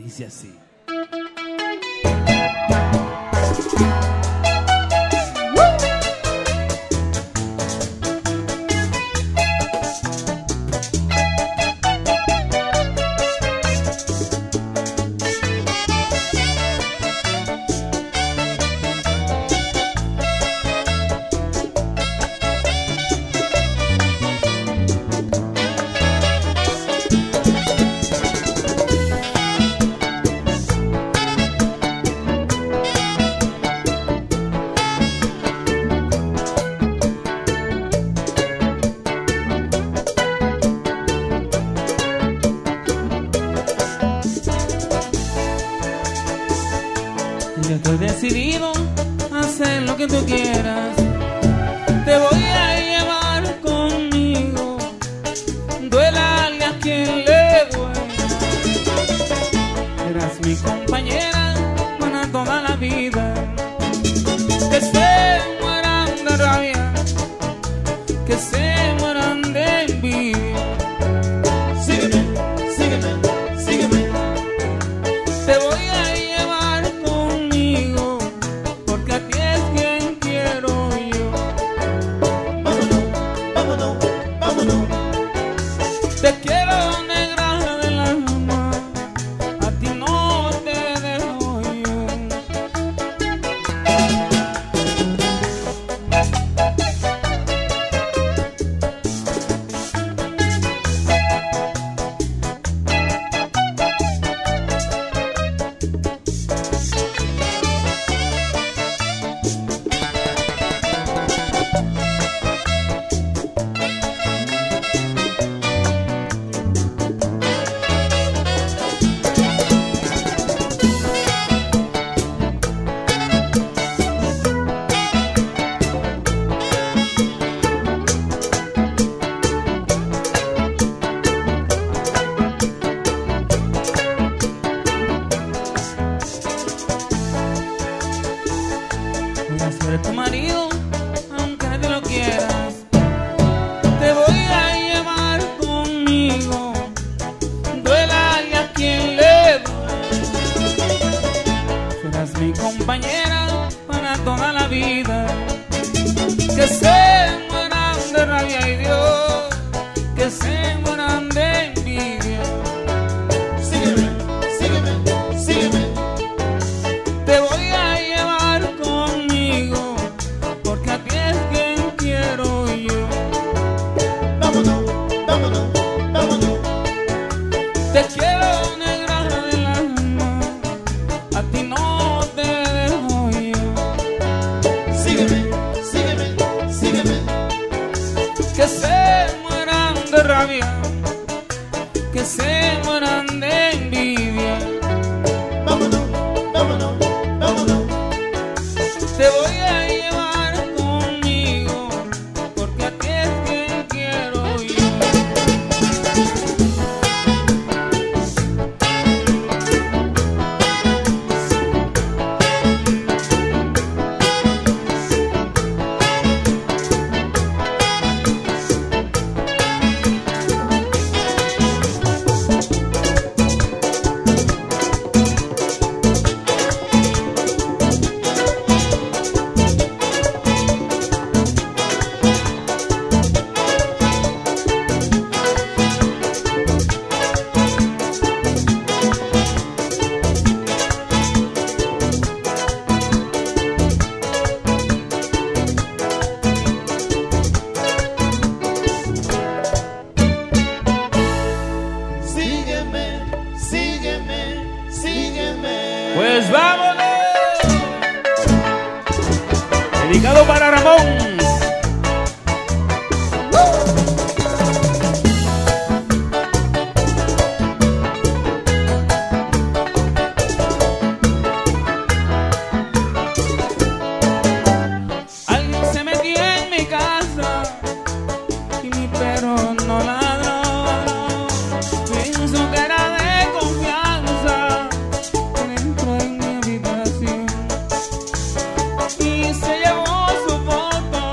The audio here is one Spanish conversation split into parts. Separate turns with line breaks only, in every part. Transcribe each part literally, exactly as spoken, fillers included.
Dice así.
Yo estoy decidido a hacer lo que tú quieras. Te voy a llevar conmigo, duélale a quien le duela. Serás mi compañera para toda la vida. Que se mueran de rabia, que se mueran de envidia.
Sígueme, sígueme, sígueme.
Te voy a llevar conmigo, porque a ti es quien quiero yo.
Vámonos, vámonos, vámonos.
Te quiero, negra del alma, a ti no te dejo yo. Voy a ser tu marido, aunque nadie lo quieras. Te voy a llevar conmigo, duélale a quien le duele. Serás mi compañera para toda la vida. Que se mueran de rabia y Dios, que se mueran de envidia.
Sígueme, sígueme, sígueme.
Te voy a llevar conmigo, porque a ti es quien quiero yo.
Vámonos, vámonos, vámonos.
Te quiero, negra del alma, a ti no te dejo yo.
Sígueme, sígueme, sígueme.
Que se mueran de rabia, que se mueran de envidia.
Vámonos, vámonos, vámonos.
Te voy a llevar conmigo, porque a ti es quien quiero yo.
Sígueme, sígueme, sígueme.
Pues vámonos. Dedicado para Ramón.
Alguien se metió en mi casa y mi perro no ladró. Pienso que era de confianza, que entró en mi habitación y se llevó su foto.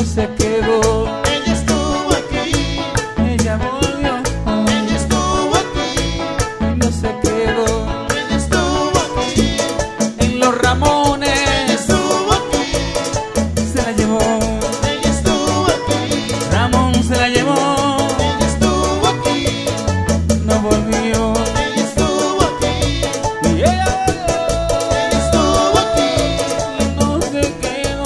se quedó,
ella estuvo aquí,
ella volvió,
ella estuvo aquí,
no se quedó.
ella estuvo aquí,
En los
ella
Ramones
estuvo aquí,
se la llevó,
ella estuvo aquí,
Ramón se la llevó,
ella estuvo aquí,
no volvió.
ella estuvo aquí,
Y ella
ella estuvo aquí.
volvió, no se quedó.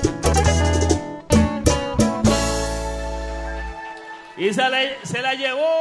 Y se la, se la llevó